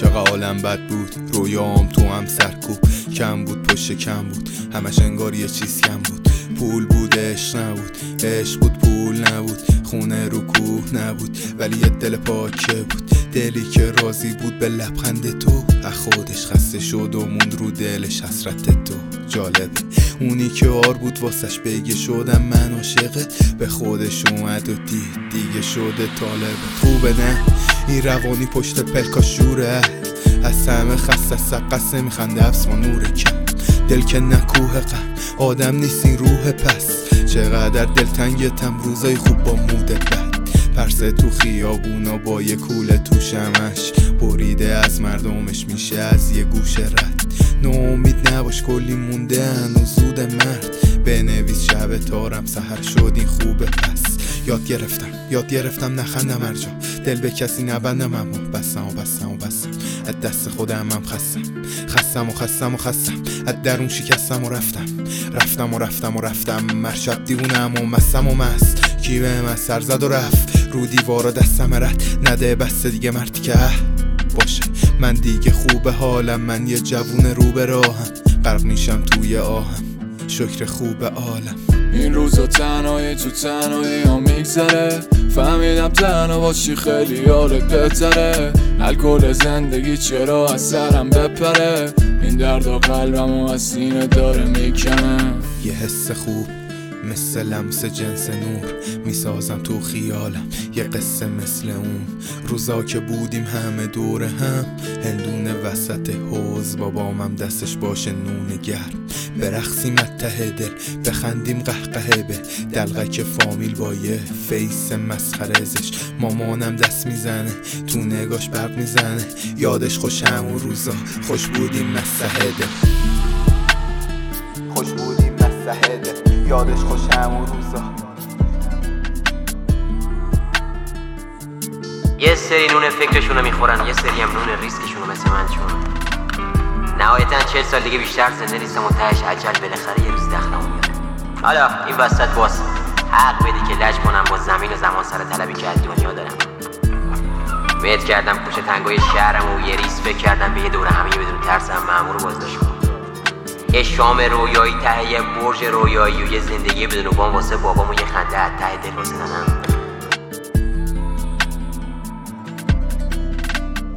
چقدر عالم بد بود، رویام تو هم سرکوب. کم بود پشت کم بود، همش انگار یه چیز کم بود. پول بود عشق نبود، عشق بود پول نبود. خونه رو کوه نبود ولی یه دل پاکه بود، دلی که راضی بود به لبخند تو. از خودش خسته شد و موند رو دلش حسرت تو. جالبه اونی که آر بود واسش بگه شدم من عاشقت، به خودش اومد و دید دیگه شده طالبه. خوبه نه این روانی پشت پلکا شوره، از همه خسته سقصه میخنده افس ما نور کم. دل که نکوه غم آدم نیست این روح پس، چقدر دلتنگتم روزای خوب با موده بد. پرسه تو خیابونا با یه کوله تو شمش، بریده از مردمش میشه از یه گوشه رد. نومید نباش کلی مونده هنوز زود مرد، بنویس شب تارم سحر شد این خوبه پس. یاد گرفتم نخندم هر جا، دل به کسی نبندم اما بستم از دست خودم هم خستم از درون شکستم و رفتم مرشب دیوونم و مستم و مست. کی به من سر زد و رفت رو دیوارا دستم رد نده بسته دیگه مردی که باشه من دیگه خوبه حالم، من یه جوون رو به راهم غرق میشم توی آهم شکر خوب عالم. این روزا تنهایی تو تنهایی ها میگذره، فهمیدم تنها باشی خیلی حالت بهتره. الکل زندگی چرا از سرم بپره، این درد و قلبمو از سینه داره میکنه. یه حس خوب مثل لمس جنس نور میسازم تو خیالم، یه قصه مثل اون روزا که بودیم همه دور هم. هندونه وسط حوض بابامم دستش باشه نون گرم، برقصیم از ته دل بخندیم قهقهه به دلغک فامیل با یه فیس مسخره زش. مامانم دست میزنه تو نگاش برق میزنه، یادش خوش همون روزا خوش بودیم مسهده، یادش خوش همون روزا. یه سری نون فکرشونو میخورن، یه سری هم نون ریسکشونو مثل من چون نهایتاً 40 سال دیگه بیشتر زنده نیستم و تهش عجل بالاخره یه روز دخلمو میاره. حالا این وسط باز حق بدی که لج کنم با زمین و زمان سر طلبی که از دنیا دارم. مید کردم پوش تنگای شهرم و یه ریس فکر کردم به یه دوره همه بدون ترسم مأمور بازداشت کنم. یه شام رویایی ته یه برج رویایی و یه زندگی بدون وام واسه بابام و یه خنده از ته دل واسه ننم.